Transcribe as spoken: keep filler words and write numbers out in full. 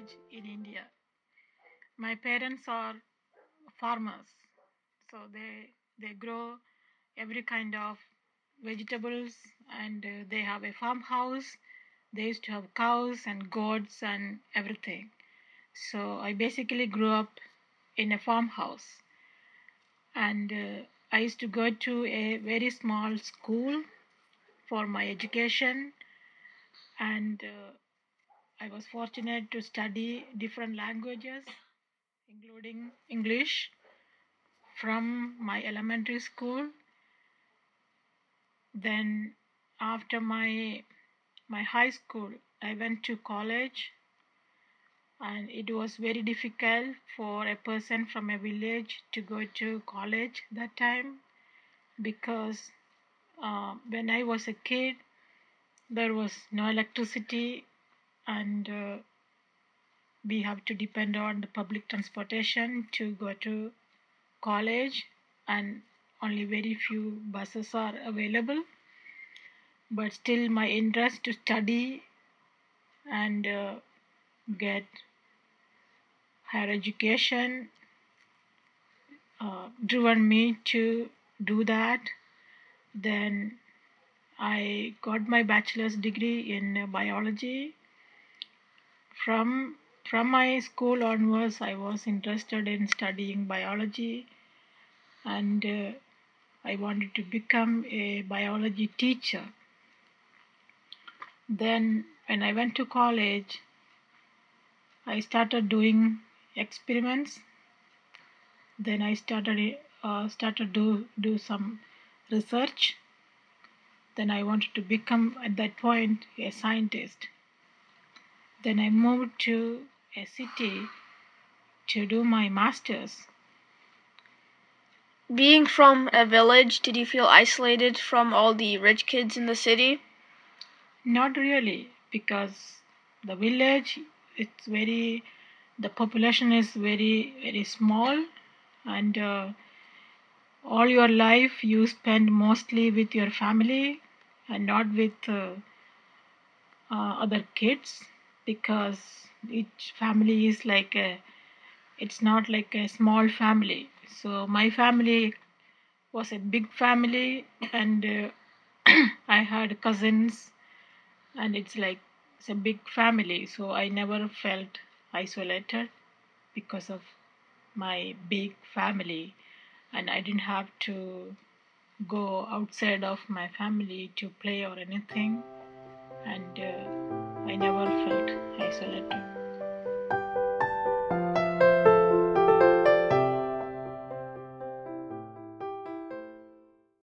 village in India. My parents are farmers, so they they grow every kind of vegetables, and uh, they have a farmhouse. They used to have cows and goats and everything. So I basically grew up in a farmhouse, and uh, I used to go to a very small school for my education, and uh, I was fortunate to study different languages, including English, from my elementary school. Then, after my my high school, I went to college, and it was very difficult for a person from a village to go to college that time because uh, when I was a kid, there was no electricity, and uh, we have to depend on the public transportation to go to college, and only very few buses are available. But still, my interest to study and uh, get higher education uh, driven me to do that. Then I got my bachelor's degree in uh, biology. From from my school onwards, I was interested in studying biology, and uh, I wanted to become a biology teacher. Then, when I went to college, I started doing experiments. Then I started uh, started do do some research. Then I wanted to become at that point a scientist. Then I moved to a city to do my master's. Being from a village, did you feel isolated from all the rich kids in the city? Not really, because the village, it's very, the population is very very small, and uh, all your life you spend mostly with your family and not with uh, uh, other kids, because each family is like a, it's not like a small family. So my family was a big family, and uh, I had cousins, and it's like it's a big family, so I never felt isolated because of my big family, and I didn't have to go outside of my family to play or anything.